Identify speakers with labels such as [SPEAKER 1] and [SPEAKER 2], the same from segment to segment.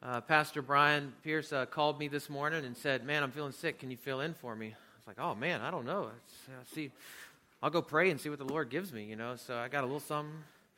[SPEAKER 1] Pastor Brian Pierce called me this morning and said, "Man, I'm feeling sick. Can you fill in for me?" I was like, "Oh man, I don't know. I'll go pray and see what the Lord gives me, So I got a little something.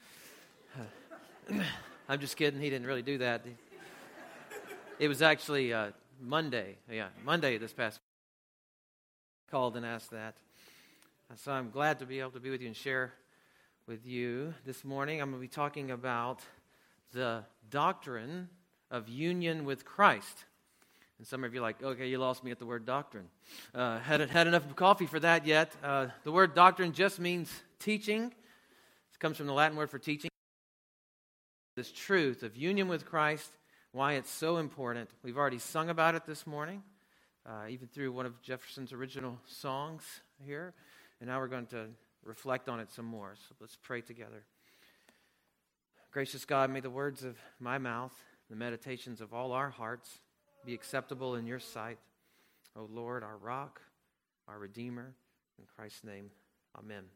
[SPEAKER 1] I'm just kidding. He didn't really do that. It was actually Monday. Yeah, Monday this past week. Called and asked that. So I'm glad to be able to be with you and share with you this morning. I'm going to be talking about the doctrine of union with Christ. And some of you are like, okay, you lost me at the word doctrine. Hadn't had enough coffee for that yet. The word doctrine just means teaching. It comes from the Latin word for teaching. This truth of union with Christ, why it's so important. We've already sung about it this morning, even through one of Jefferson's original songs here. And now we're going to reflect on it some more. So let's pray together. Gracious God, may the words of my mouth, the meditations of all our hearts be acceptable in your sight. O Lord, our rock, our Redeemer, in Christ's name, amen.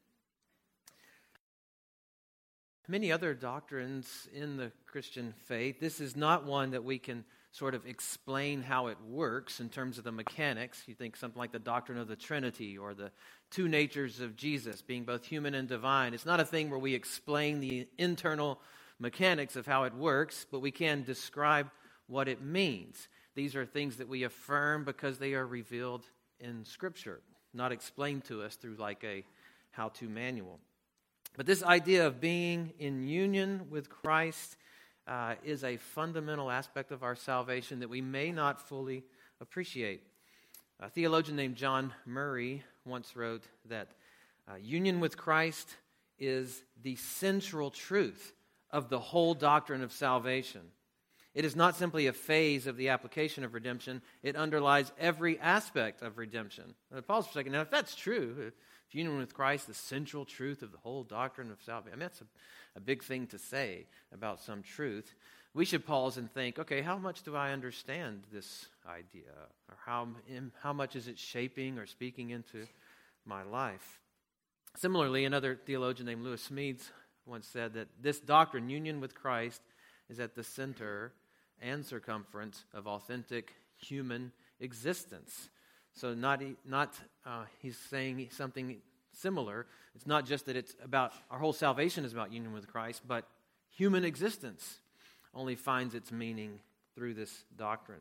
[SPEAKER 1] Many other doctrines in the Christian faith, this is not one that we can sort of explain how it works in terms of the mechanics. You think something like the doctrine of the Trinity or the two natures of Jesus being both human and divine. It's not a thing where we explain the internal mechanics of how it works, but we can describe what it means. These are things that we affirm because they are revealed in Scripture, not explained to us through like a how-to manual. But this idea of being in union with Christ is a fundamental aspect of our salvation that we may not fully appreciate. A theologian named John Murray once wrote that union with Christ is the central truth of the whole doctrine of salvation. It is not simply a phase of the application of redemption. It underlies every aspect of redemption. Pause for a second. Now, if that's true, if union with Christ, the central truth of the whole doctrine of salvation, that's a big thing to say about some truth. We should pause and think, okay, how much do I understand this idea? Or how much is it shaping or speaking into my life? Similarly, another theologian named Lewis Smedes once said that this doctrine, union with Christ, is at the center and circumference of authentic human existence. So he's saying something similar. It's not just that it's about, our whole salvation is about union with Christ, but human existence only finds its meaning through this doctrine.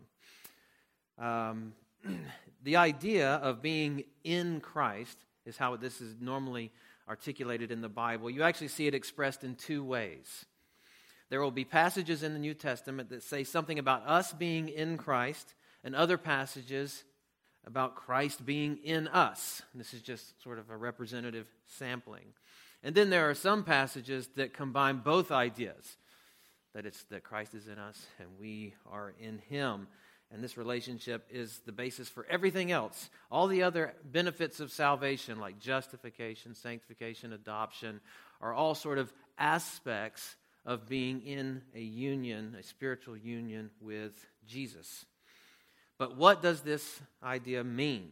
[SPEAKER 1] The idea of being in Christ is how this is normally articulated in the Bible. You actually see it expressed in two ways. There will be passages in the New Testament that say something about us being in Christ, and other passages about Christ being in us. This is just sort of a representative sampling. And then there are some passages that combine both ideas, that Christ is in us and we are in Him. And this relationship is the basis for everything else. All the other benefits of salvation, like justification, sanctification, adoption, are all sort of aspects of being in a union, a spiritual union with Jesus. But what does this idea mean?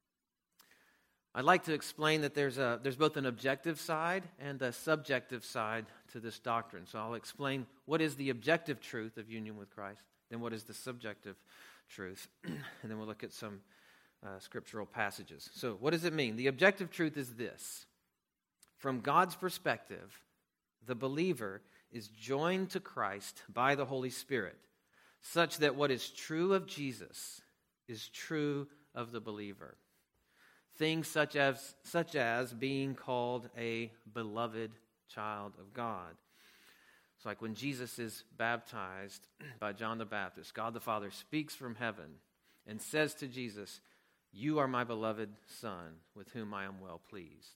[SPEAKER 1] I'd like to explain that there's both an objective side and a subjective side to this doctrine. So I'll explain what is the objective truth of union with Christ, then what is the subjective truth, and then we'll look at some scriptural passages. So what does it mean? The objective truth is this. From God's perspective, the believer is joined to Christ by the Holy Spirit, such that what is true of Jesus is true of the believer. Things such as being called a beloved child of God. It's like when Jesus is baptized by John the Baptist, God the Father speaks from heaven and says to Jesus, "You are my beloved Son, with whom I am well pleased."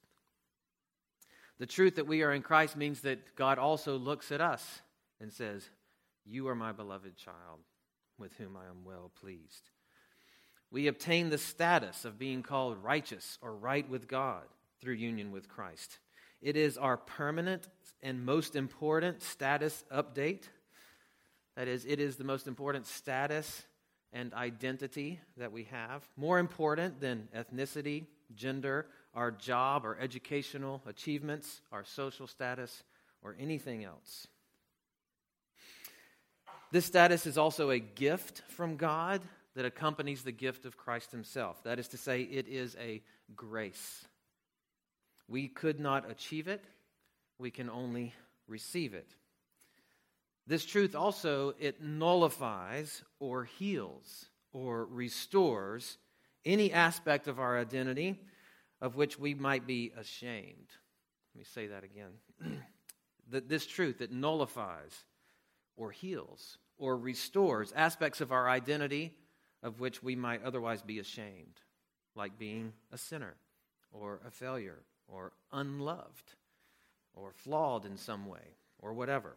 [SPEAKER 1] The truth that we are in Christ means that God also looks at us and says, "You are my beloved child, with whom I am well pleased." We obtain the status of being called righteous or right with God through union with Christ. It is our permanent and most important status update. That is, it is the most important status and identity that we have. More important than ethnicity, gender, our job, our educational achievements, our social status, or anything else. This status is also a gift from God that accompanies the gift of Christ himself. That is to say, it is a grace. We could not achieve it. We can only receive it. This truth also, it nullifies or heals or restores any aspect of our identity of which we might be ashamed. Let me say that again. This truth, it nullifies or heals or restores aspects of our identity of which we might otherwise be ashamed, like being a sinner or a failure or unloved or flawed in some way or whatever.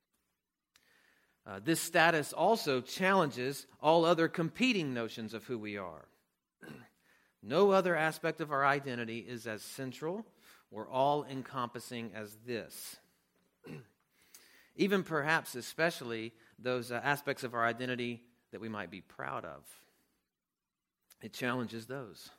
[SPEAKER 1] This status also challenges all other competing notions of who we are. No other aspect of our identity is as central or all-encompassing as this. Even perhaps especially those aspects of our identity that we might be proud of. It challenges those.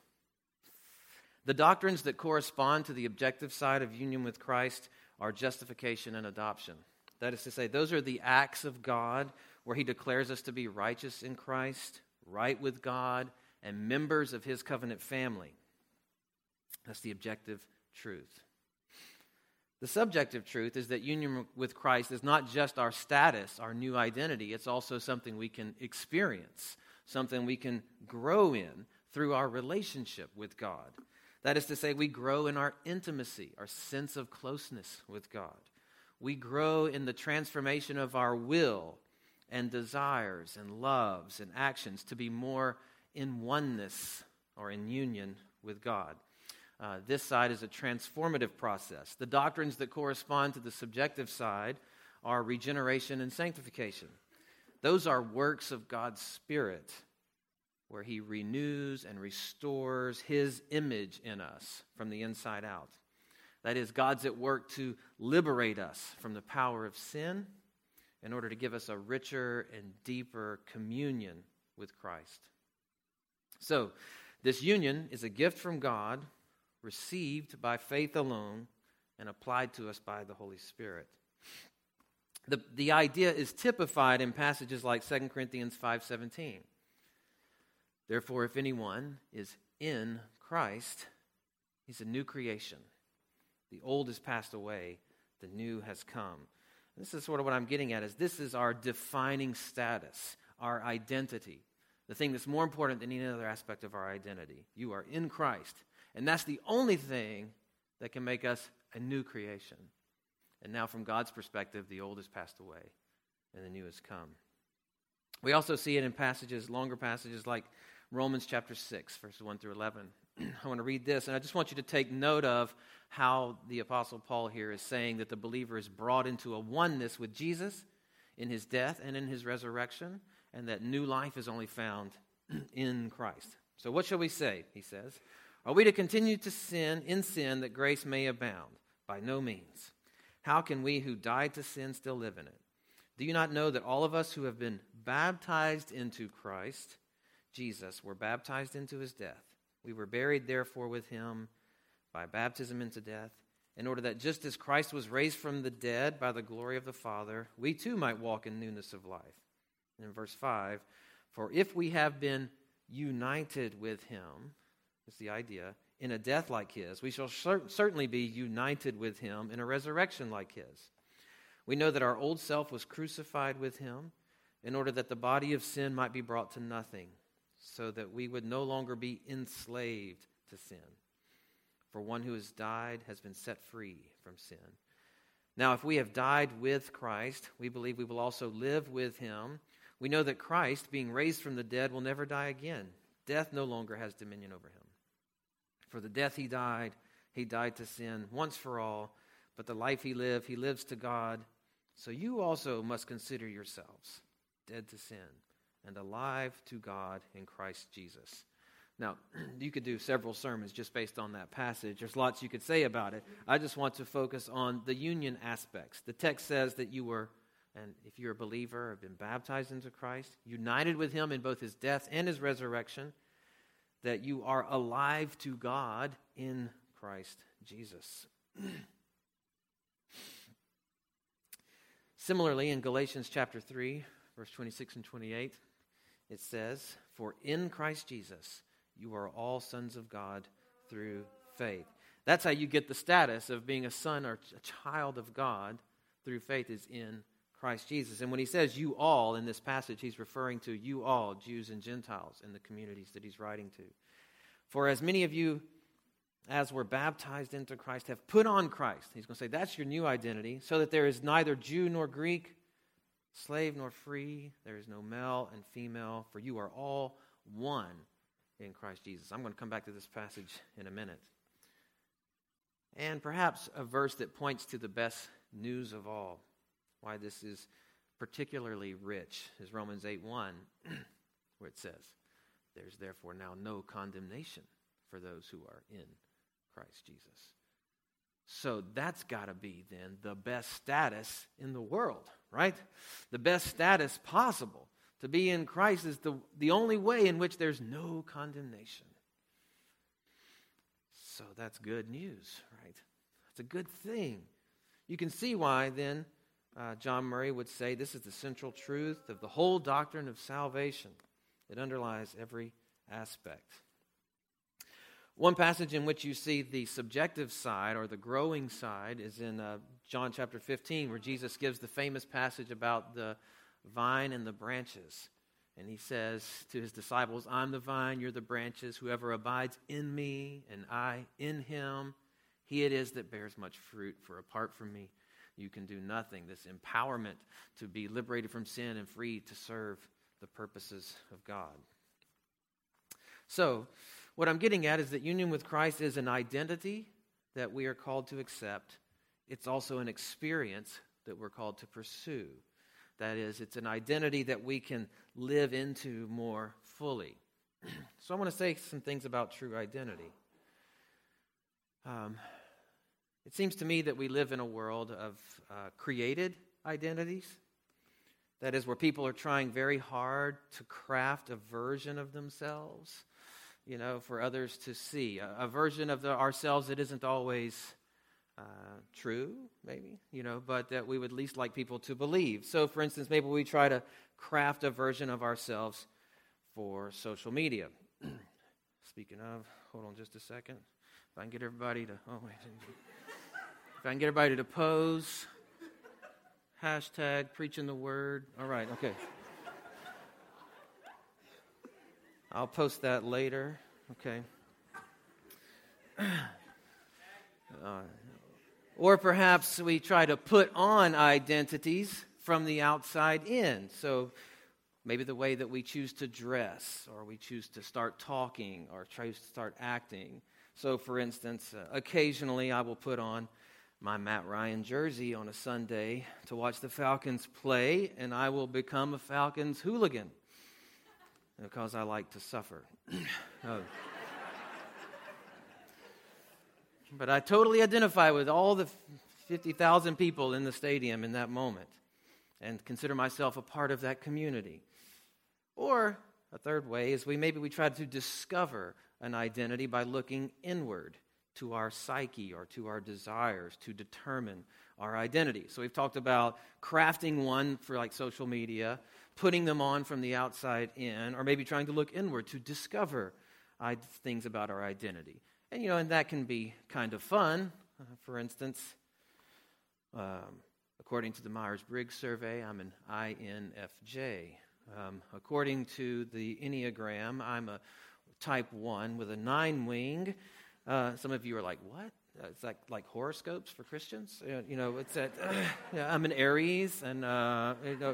[SPEAKER 1] The doctrines that correspond to the objective side of union with Christ are justification and adoption. That is to say, those are the acts of God where he declares us to be righteous in Christ, right with God, and members of his covenant family. That's the objective truth. The subjective truth is that union with Christ is not just our status, our new identity. It's also something we can experience, something we can grow in through our relationship with God. That is to say, we grow in our intimacy, our sense of closeness with God. We grow in the transformation of our will and desires and loves and actions to be more in oneness or in union with God. This side is a transformative process. The doctrines that correspond to the subjective side are regeneration and sanctification. Those are works of God's Spirit, where he renews and restores his image in us from the inside out. That is, God's at work to liberate us from the power of sin in order to give us a richer and deeper communion with Christ. So, this union is a gift from God, received by faith alone, and applied to us by the Holy Spirit. The idea is typified in passages like 2 Corinthians 5:17. Therefore, if anyone is in Christ, he's a new creation. The old has passed away, the new has come. This is sort of what I'm getting at, is this is our defining status, our identity, the thing that's more important than any other aspect of our identity. You are in Christ, and that's the only thing that can make us a new creation. And now from God's perspective, the old has passed away, and the new has come. We also see it in passages, longer passages like Romans chapter 6, verses 1 through 11. I want to read this, and I just want you to take note of how the Apostle Paul here is saying that the believer is brought into a oneness with Jesus in his death and in his resurrection, and that new life is only found in Christ. So what shall we say, he says? Are we to continue to sin that grace may abound? By no means. How can we who died to sin still live in it? Do you not know that all of us who have been baptized into Christ Jesus were baptized into his death? We were buried, therefore, with him by baptism into death, in order that just as Christ was raised from the dead by the glory of the Father, we too might walk in newness of life. And in verse 5, for if we have been united with him, is the idea, in a death like his, we shall certainly be united with him in a resurrection like his. We know that our old self was crucified with him in order that the body of sin might be brought to nothing, so that we would no longer be enslaved to sin. For one who has died has been set free from sin. Now, if we have died with Christ, we believe we will also live with him. We know that Christ, being raised from the dead, will never die again. Death no longer has dominion over him. For the death he died to sin once for all, but the life he lives to God. So you also must consider yourselves dead to sin and alive to God in Christ Jesus. Now, you could do several sermons just based on that passage. There's lots you could say about it. I just want to focus on the union aspects. The text says that you were, and if you're a believer, have been baptized into Christ, united with him in both his death and his resurrection, that you are alive to God in Christ Jesus. Similarly, in Galatians chapter 3, verse 26 and 28, it says, "For in Christ Jesus you are all sons of God through faith." That's how you get the status of being a son or a child of God through faith, is in Christ Jesus. And when he says you all in this passage, he's referring to you all, Jews and Gentiles, in the communities that he's writing to. "For as many of you as were baptized into Christ have put on Christ." He's going to say that's your new identity, "so that there is neither Jew nor Greek, slave nor free, there is no male and female, for you are all one in Christ Jesus." I'm going to come back to this passage in a minute. And perhaps a verse that points to the best news of all, why this is particularly rich, is Romans 8:1, where it says, "There's therefore now no condemnation for those who are in Christ Jesus." So that's got to be then the best status in the world, right? The best status possible. To be in Christ is the only way in which there's no condemnation. So that's good news, right? That's a good thing. You can see why then John Murray would say this is the central truth of the whole doctrine of salvation. It underlies every aspect. One passage in which you see the subjective side or the growing side is in John chapter 15, where Jesus gives the famous passage about the vine and the branches. And he says to his disciples, "I'm the vine, you're the branches. Whoever abides in me and I in him, he it is that bears much fruit. For apart from me, you can do nothing." This empowerment to be liberated from sin and free to serve the purposes of God. So, what I'm getting at is that union with Christ is an identity that we are called to accept. It's also an experience that we're called to pursue. That is, it's an identity that we can live into more fully. So I want to say some things about true identity. It seems to me that we live in a world of created identities. That is, where people are trying very hard to craft a version of themselves, for others to see. A version of ourselves that isn't always true, maybe, but that we would at least like people to believe. So, for instance, maybe we try to craft a version of ourselves for social media. Speaking of, hold on just a second. If I can get everybody to, pose. Hashtag preaching the word. All right, okay. I'll post that later. Okay. Or perhaps we try to put on identities from the outside in. So maybe the way that we choose to dress, or we choose to start talking, or try to start acting. So, for instance, occasionally I will put on my Matt Ryan jersey on a Sunday to watch the Falcons play, and I will become a Falcons hooligan because I like to suffer. But I totally identify with all the 50,000 people in the stadium in that moment and consider myself a part of that community. Or a third way is we try to discover an identity by looking inward to our psyche or to our desires to determine our identity. So we've talked about crafting one for like social media, putting them on from the outside in, or maybe trying to look inward to discover things about our identity. And, and that can be kind of fun. For instance, according to the Myers-Briggs survey, I'm an INFJ. According to the Enneagram, I'm a type 1 with a 9 wing. Some of you are like, what? It's like horoscopes for Christians? It's that I'm an Aries. And, on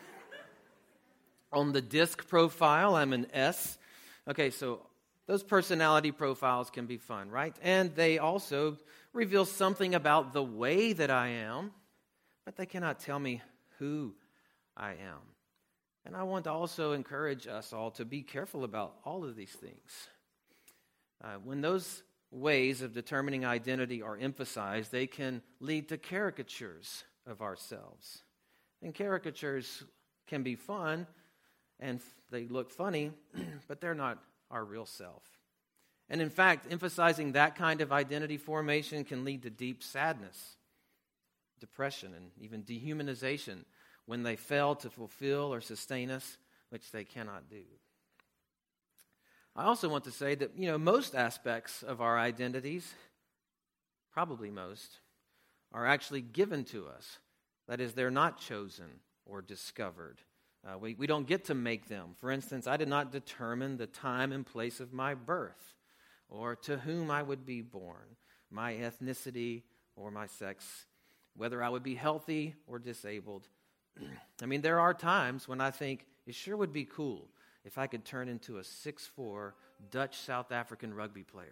[SPEAKER 1] the DISC profile, I'm an S. Okay, so those personality profiles can be fun, right? And they also reveal something about the way that I am, but they cannot tell me who I am. And I want to also encourage us all to be careful about all of these things. When those ways of determining identity are emphasized, they can lead to caricatures of ourselves. And caricatures can be fun, and they look funny, but they're not our real self. And in fact, emphasizing that kind of identity formation can lead to deep sadness, depression, and even dehumanization when they fail to fulfill or sustain us, which they cannot do. I also want to say that, most aspects of our identities, probably most, are actually given to us. That is, they're not chosen or discovered. We don't get to make them. For instance, I did not determine the time and place of my birth, or to whom I would be born, my ethnicity or my sex, whether I would be healthy or disabled. There are times when I think it sure would be cool if I could turn into a 6'4" Dutch South African rugby player.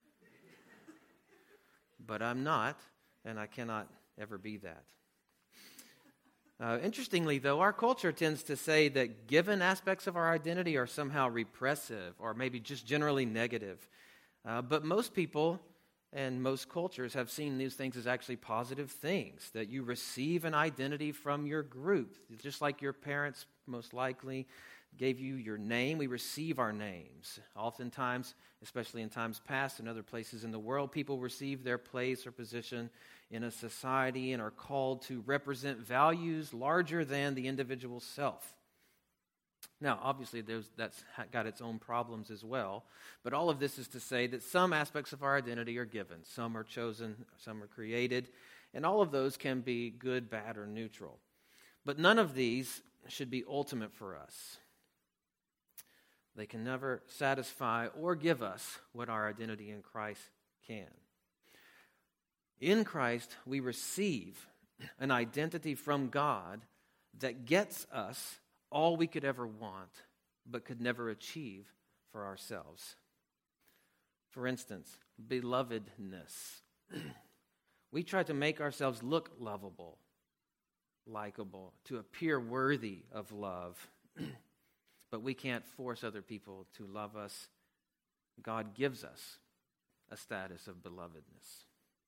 [SPEAKER 1] But I'm not, and I cannot ever be that. Interestingly, though, our culture tends to say that given aspects of our identity are somehow repressive or maybe just generally negative. But most people and most cultures have seen these things as actually positive things, that you receive an identity from your group, just like your parents most likely gave you your name. We receive our names. Oftentimes, especially in times past and other places in the world, people receive their place or position in a society and are called to represent values larger than the individual self. Now, obviously, that's got its own problems as well, but all of this is to say that some aspects of our identity are given. Some are chosen, some are created, and all of those can be good, bad, or neutral. But none of these should be ultimate for us. They can never satisfy or give us what our identity in Christ can. In Christ, we receive an identity from God that gets us all we could ever want, but could never achieve for ourselves. For instance, belovedness. We try to make ourselves look lovable, likable, to appear worthy of love. But we can't force other people to love us. God gives us a status of belovedness.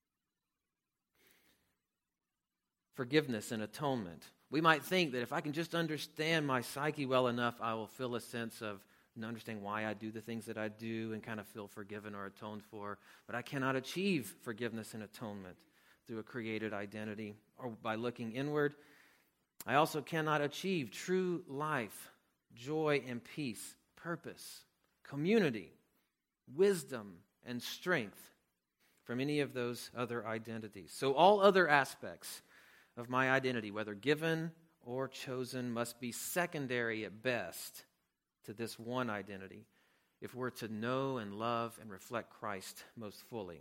[SPEAKER 1] Forgiveness and atonement. We might think that if I can just understand my psyche well enough, I will feel a sense of understanding why I do the things that I do and kind of feel forgiven or atoned for. But I cannot achieve forgiveness and atonement through a created identity or by looking inward. I also cannot achieve true life, joy and peace, purpose, community, wisdom, and strength from any of those other identities. So all other aspects of my identity, whether given or chosen, must be secondary at best to this one identity if we're to know and love and reflect Christ most fully.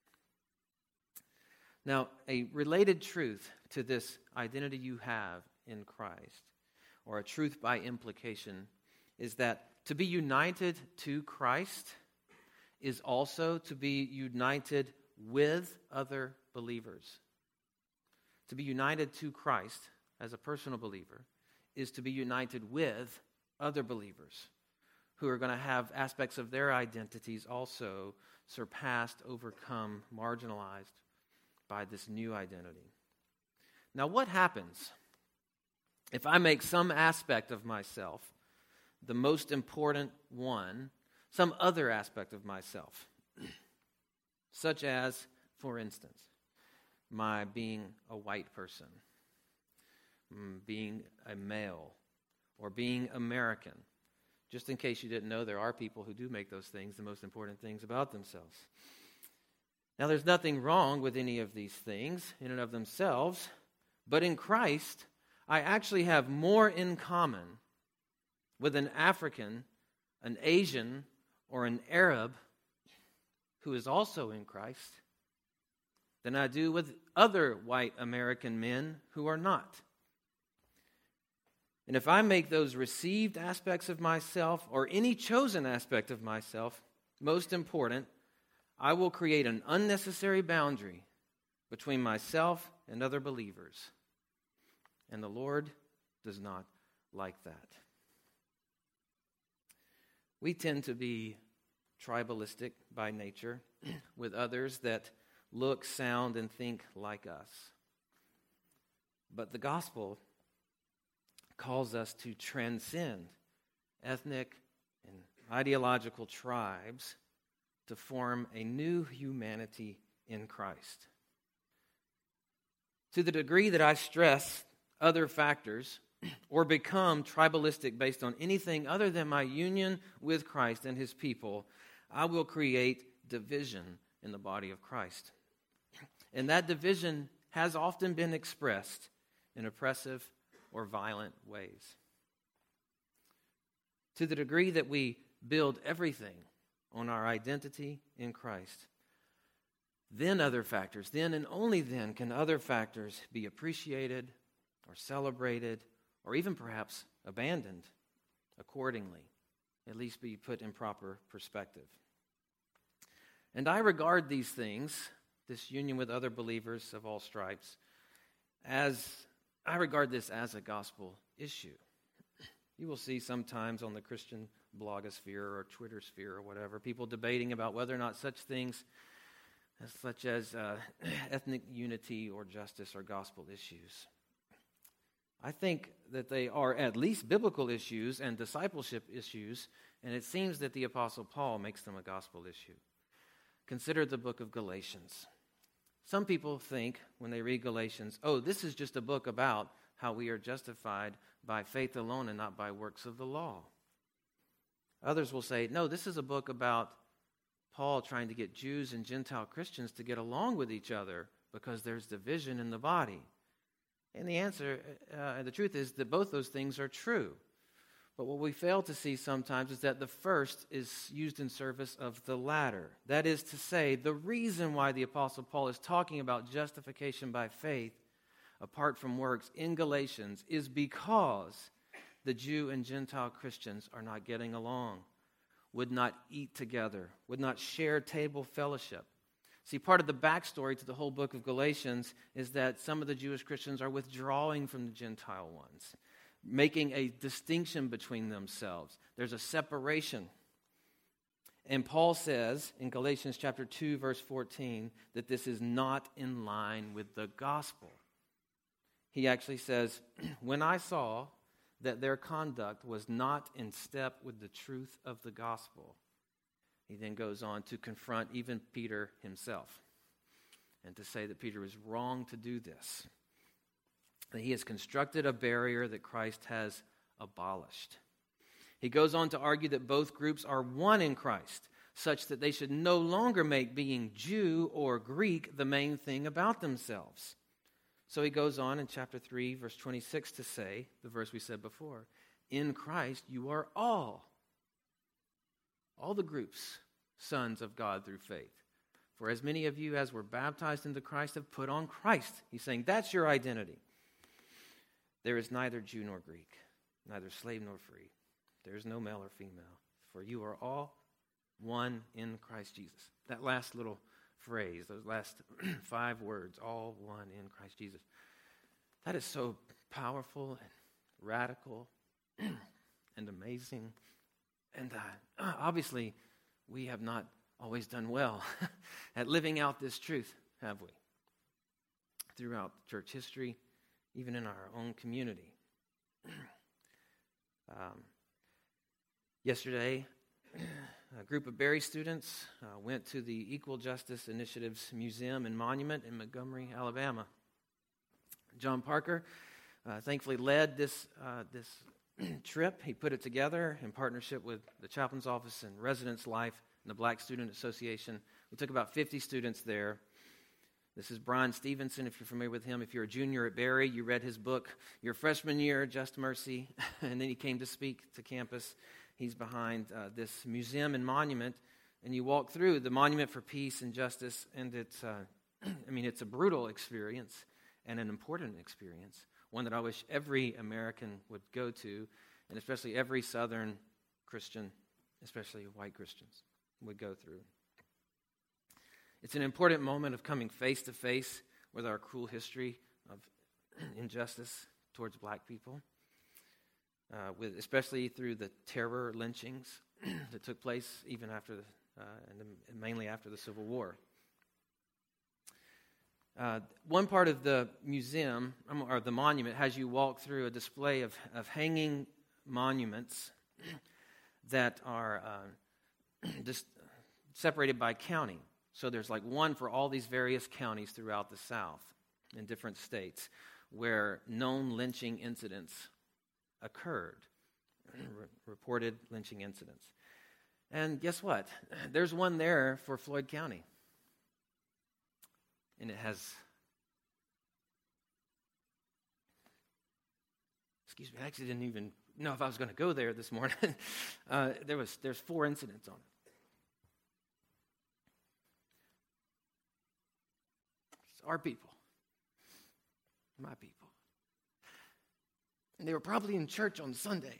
[SPEAKER 1] Now, a related truth to this identity you have in Christ, or a truth by implication, is that to be united to Christ is also to be united with other believers. To be united to Christ as a personal believer is to be united with other believers who are going to have aspects of their identities also surpassed, overcome, marginalized by this new identity. Now, what happens if I make some aspect of myself the most important one, some other aspect of myself, such as, for instance, my being a white person, being a male, or being American? Just in case you didn't know, there are people who do make those things the most important things about themselves. Now, there's nothing wrong with any of these things in and of themselves, but in Christ, I actually have more in common with an African, an Asian, or an Arab who is also in Christ than I do with other white American men who are not. And if I make those received aspects of myself or any chosen aspect of myself most important, I will create an unnecessary boundary between myself and other believers. And the Lord does not like that. We tend to be tribalistic by nature with others that look, sound, and think like us. But the gospel calls us to transcend ethnic and ideological tribes to form a new humanity in Christ. To the degree that I stress other factors or become tribalistic based on anything other than my union with Christ and his people, I will create division in the body of Christ. And that division has often been expressed in oppressive or violent ways. To the degree that we build everything on our identity in Christ, then other factors, then and only then can other factors be appreciated or celebrated or even perhaps abandoned accordingly, at least be put in proper perspective. And I regard these things, this union with other believers of all stripes, I regard this as a gospel issue. You will see sometimes on the Christian blogosphere or Twitter sphere or whatever, people debating about whether or not such things such as ethnic unity or justice are gospel issues. I think that they are at least biblical issues and discipleship issues, and it seems that the Apostle Paul makes them a gospel issue. Consider the book of Galatians. Some people think when they read Galatians, oh, this is just a book about how we are justified by faith alone and not by works of the law. Others will say, no, this is a book about Paul trying to get Jews and Gentile Christians to get along with each other because there's division in the body. And the answer, the truth is that both those things are true. But what we fail to see sometimes is that the first is used in service of the latter. That is to say, the reason why the Apostle Paul is talking about justification by faith apart from works in Galatians is because the Jew and Gentile Christians are not getting along, would not eat together, would not share table fellowship. See, part of the backstory to the whole book of Galatians is that some of the Jewish Christians are withdrawing from the Gentile ones, making a distinction between themselves. There's a separation. And Paul says in Galatians chapter 2, verse 14, that this is not in line with the gospel. He actually says, when I saw that their conduct was not in step with the truth of the gospel, he then goes on to confront even Peter himself and to say that Peter is wrong to do this, that he has constructed a barrier that Christ has abolished. He goes on to argue that both groups are one in Christ, such that they should no longer make being Jew or Greek the main thing about themselves. So he goes on in chapter 3, verse 26 to say, the verse we said before, in Christ you are all the groups, sons of God through faith. For as many of you as were baptized into Christ have put on Christ. He's saying that's your identity. There is neither Jew nor Greek, neither slave nor free. There is no male or female, for you are all one in Christ Jesus. That last little phrase, those last 5 words, all one in Christ Jesus. That is so powerful and radical and amazing. And obviously, we have not always done well at living out this truth, have we? Throughout church history, even in our own community. Yesterday, a group of Berry students went to the Equal Justice Initiative's Museum and Monument in Montgomery, Alabama. John Parker thankfully led this trip. He put it together in partnership with the Chaplain's Office and Residence Life and the Black Student Association. We took about 50 students there. This is Brian Stevenson, if you're familiar with him. If you're a junior at Berry, you read his book your freshman year, Just Mercy, and then he came to speak to campus. He's behind this museum and monument, and you walk through the Monument for Peace and Justice, and it's a brutal experience and an important experience, one that I wish every American would go to, and especially every Southern Christian, especially white Christians, would go through. It's an important moment of coming face to face with our cruel history of injustice towards black people, especially through the terror lynchings that took place even after, and mainly after the Civil War. One part of the museum, or the monument, has you walk through a display of hanging monuments that are just separated by county. So there's like one for all these various counties throughout the South in different states. where known lynching incidents occurred, reported lynching incidents. And guess what? There's one there for Floyd County. And it has, excuse me, I actually didn't even know if I was going to go there this morning. There's 4 incidents on it. It's our people. My people. And they were probably in church on Sunday.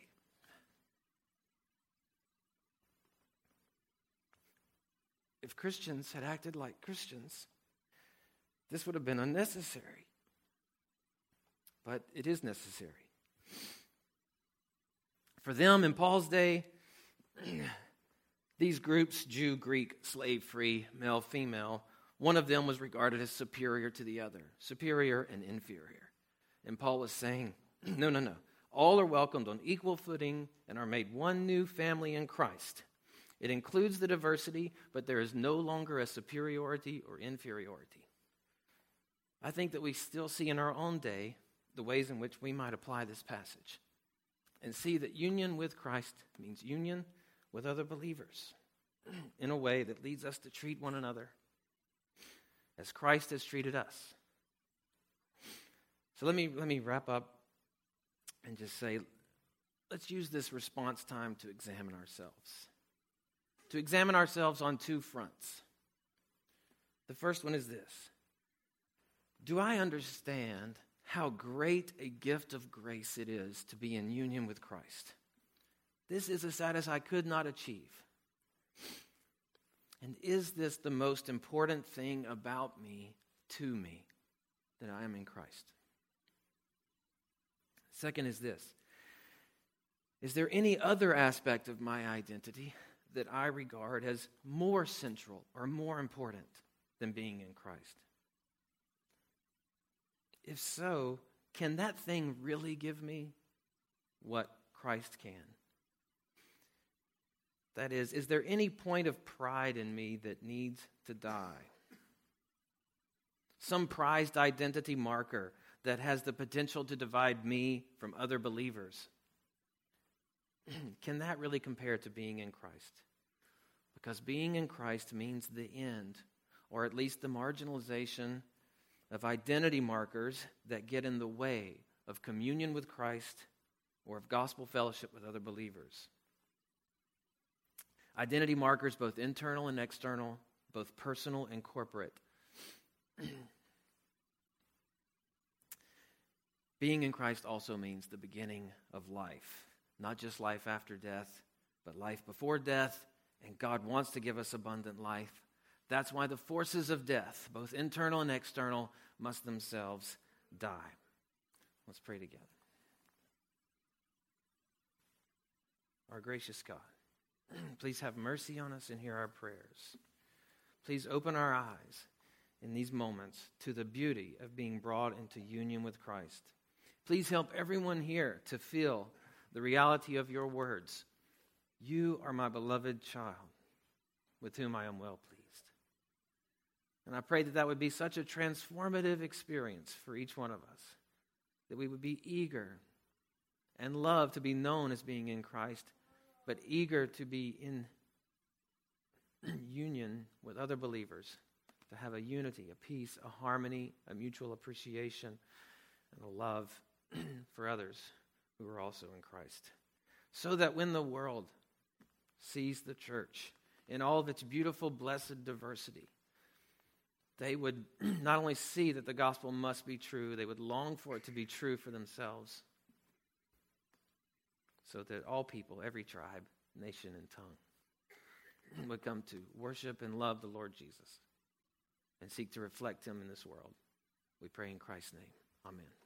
[SPEAKER 1] If Christians had acted like Christians, this would have been unnecessary. But it is necessary. For them in Paul's day, these groups, Jew, Greek, slave, free, male, female, one of them was regarded as superior to the other, superior and inferior. And Paul was saying, no. All are welcomed on equal footing and are made one new family in Christ. It includes the diversity, but there is no longer a superiority or inferiority. I think that we still see in our own day the ways in which we might apply this passage and see that union with Christ means union with other believers in a way that leads us to treat one another as Christ has treated us. So let me wrap up and just say, let's use this response time to examine ourselves. To examine ourselves on 2 fronts. The first one is this. Do I understand how great a gift of grace it is to be in union with Christ? This is a status I could not achieve. And is this the most important thing about me, to me, that I am in Christ? Second is this. Is there any other aspect of my identity that I regard as more central or more important than being in Christ? If so, can that thing really give me what Christ can? That is there any point of pride in me that needs to die? Some prized identity marker that has the potential to divide me from other believers. Can that really compare to being in Christ? Because being in Christ means the end, or at least the marginalization of identity markers that get in the way of communion with Christ or of gospel fellowship with other believers. Identity markers, both internal and external, both personal and corporate. Being in Christ also means the beginning of life. Not just life after death, but life before death, and God wants to give us abundant life. That's why the forces of death, both internal and external, must themselves die. Let's pray together. Our gracious God, please have mercy on us and hear our prayers. Please open our eyes in these moments to the beauty of being brought into union with Christ. Please help everyone here to feel the reality of your words. You are my beloved child, with whom I am well pleased. And I pray that that would be such a transformative experience for each one of us, that we would be eager and love to be known as being in Christ, but eager to be in union with other believers, to have a unity, a peace, a harmony, a mutual appreciation, and a love for others who are also in Christ. So that when the world sees the church in all of its beautiful, blessed diversity, they would not only see that the gospel must be true, they would long for it to be true for themselves, so that all people, every tribe, nation, and tongue would come to worship and love the Lord Jesus and seek to reflect him in this world. We pray in Christ's name. Amen.